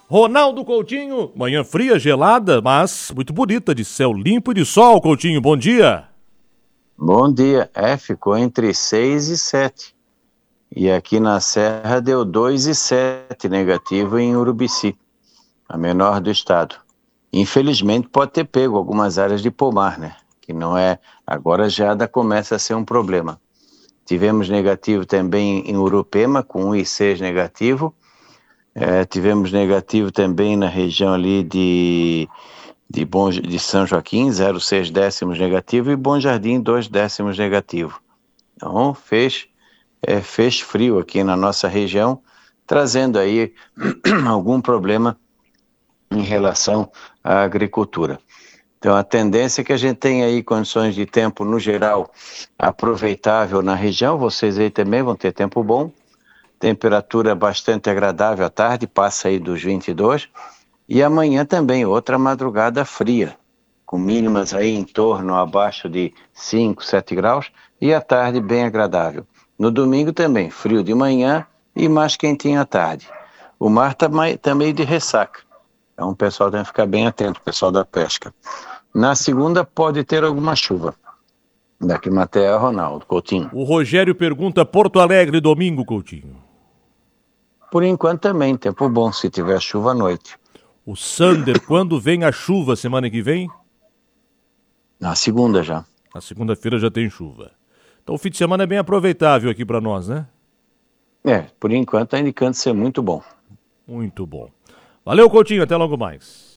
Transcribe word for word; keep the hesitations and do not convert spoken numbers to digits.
Ronaldo Coutinho, manhã fria, gelada, mas muito bonita, de céu limpo e de sol, Coutinho, bom dia. Bom dia, é, ficou entre seis e sete, e aqui na Serra deu dois e sete negativo em Urubici, a menor do estado. Infelizmente pode ter pego algumas áreas de pomar, né, que não é, agora já começa a ser um problema. Tivemos negativo também em Urupema, com um e seis negativo. É, tivemos negativo também na região ali de, de, Bom, de São Joaquim, zero vírgula seis décimos negativo, e Bom Jardim, dois décimos negativo. Então fez, é, fez frio aqui na nossa região, trazendo aí algum problema em relação à agricultura. Então a tendência é que a gente tenha aí condições de tempo no geral aproveitável na região, vocês aí também vão ter tempo bom, temperatura bastante agradável à tarde, passa aí dos vinte e dois, e amanhã também outra madrugada fria, com mínimas aí em torno abaixo de cinco, sete graus, e à tarde bem agradável. No domingo também, frio de manhã e mais quentinho à tarde. O mar está tá meio de ressaca, então o pessoal tem que ficar bem atento, o pessoal da pesca. Na segunda pode ter alguma chuva. Daqui Matéia, Ronaldo Coutinho. O Rogério pergunta Porto Alegre domingo, Coutinho. Por enquanto também, tempo bom, se tiver chuva à noite. O Sander, quando vem a chuva, semana que vem? Na segunda já. Na segunda-feira já tem chuva. Então o fim de semana é bem aproveitável aqui para nós, né? É, por enquanto está indicando ser muito bom. Muito bom. Valeu, Coutinho, até logo mais.